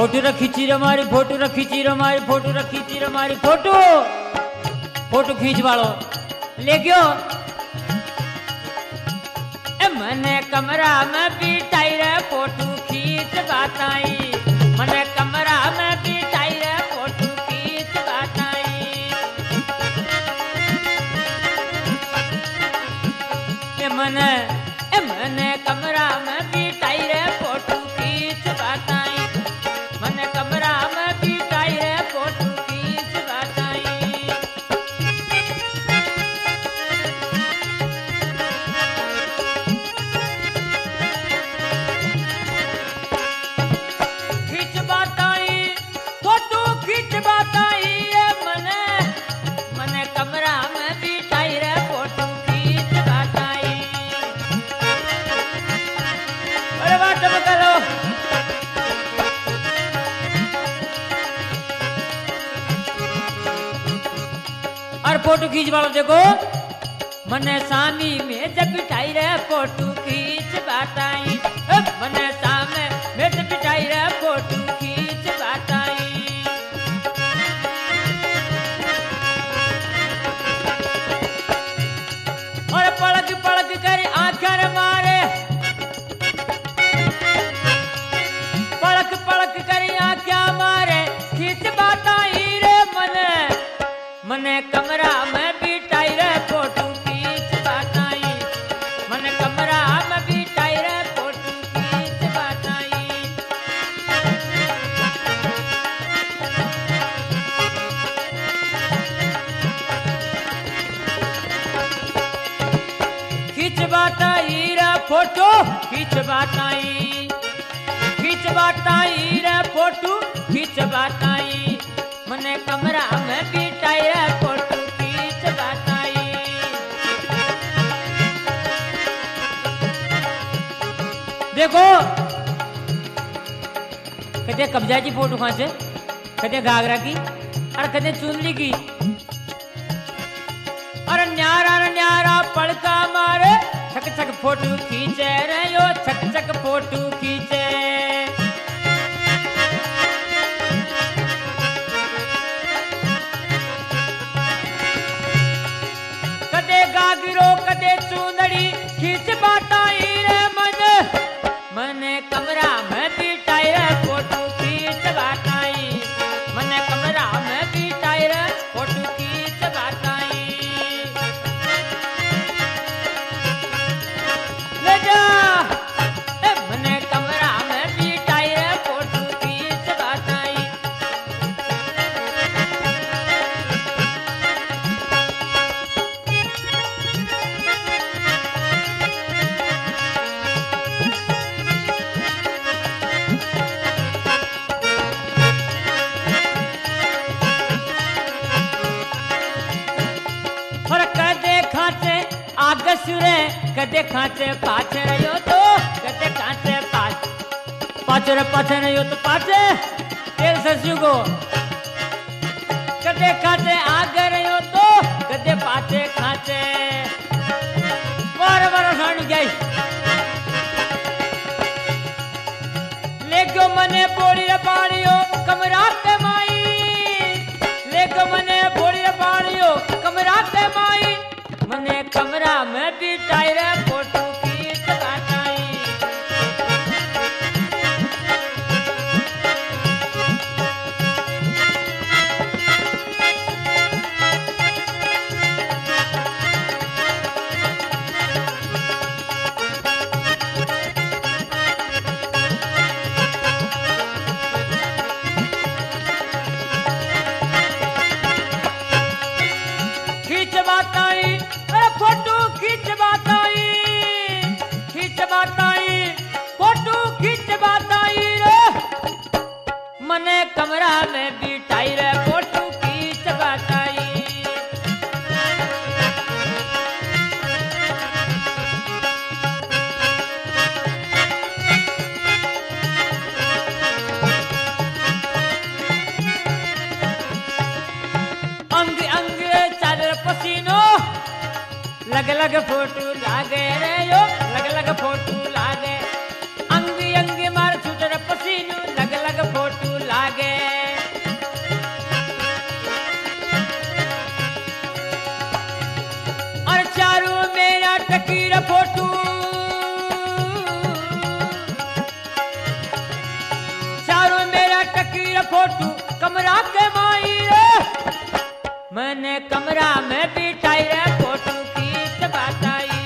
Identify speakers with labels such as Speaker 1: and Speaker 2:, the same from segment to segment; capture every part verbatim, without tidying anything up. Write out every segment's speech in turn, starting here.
Speaker 1: Photo रखी चीर मारी फोटो रखी चीर मारी फोटो रखी चीर मारी फोटो फोटो खींच वालो ले गयो ए मने कमरा में बिठाई रे फोटो खींच बताई मने कमरा में बिठाई रे फोटो खींच बताई ए मने ए मने कमरा में बिठाई रे फोटो खींच बताई मने कमरा में बिठाई रे फोटो खींच बताई खींच बताई फोटो खींच बताई ये मने मने कमरा में बिठाई रे फोटो खींच बताई अरे वाह चमकालो और फोटो खींच वालो देखो मने सामी में जब बिठाई रे फोटो खींच बताई मने सामे में जब बिठाई रे फोटो खींच बताई और पलक पलक कर आंखर मारे पलक पलक कर आंखें मारे खींच बताई रे मने मने कमरा में बिठाई रे फोटो खींच बताई मने कमरा में बिठाई रे फोटो खींच बताई खींच बताई रे फोटो खींच बताई खींच बताई रे फोटो खींच बताई मने कमरा में बिठाई रे फोटो खींच बताई देखो कदे कब्जा की फोटो खांचे कदे घाघरा की और कदे चुनरी की और न्यारा न्यारा पड़का मारे छक छक फोटो खींचे रे यो छक छक फोटो खींचे कदे गागरो कदे चुंदड़ी खींच बताई रे मन मने कमरा में बिठाई रे फोटो खींच बताई मने कमरा में बिठाई रे फोटो खींच बताई ले जा ए मने कमरा में बिठाई रे फोटो खींच बताई और कदे खाचे आगे सुरे कदे खाचे पाछे रहो तो कदे खाचे पाछ पाछे रे पाछे रहो तो पाछे तेल से सुगो कदे खाचे आगे रहो तो कदे पाछे खाचे बार बार साड़ी गई लेको मने बोली रे पाड़ियो कमरा के माई लेको मने बोली रे पाड़ियो कमरा के माई मने कमरा में बिठाई रे फोटो खींच बताई खींच बताई अरे फोटो खींच बताई खींच बताई फोटो खींच बताई रे मने कमरा में बिठाई रे फोटो खींच बताई अंग अंग चादर पसीनो लग लग फोटो लागे रे यो लग लग फोटो लागे अंग अंग मार छूट पसीनो लग लग फोटो कमरा के माई रे मैंने कमरा में बिठाई रे फोटो खींच बताई।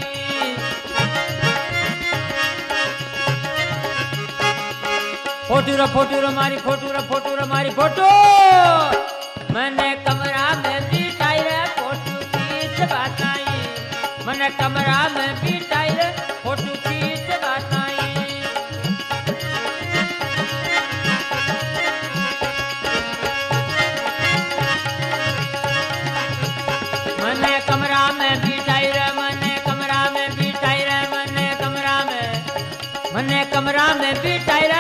Speaker 1: फोटो रो फोटो रो मारी फोटो रो फोटो रो मारी फोटो मैंने कमरा में बिठाई रे फोटो खींच बताई। मैंने कमरा में बिठाई रे फोटो खींच बताई। मने कमरा में बिठाई रे मने कमरा में बिठाई रे मने कमरा में मने कमरा में बिठाई रे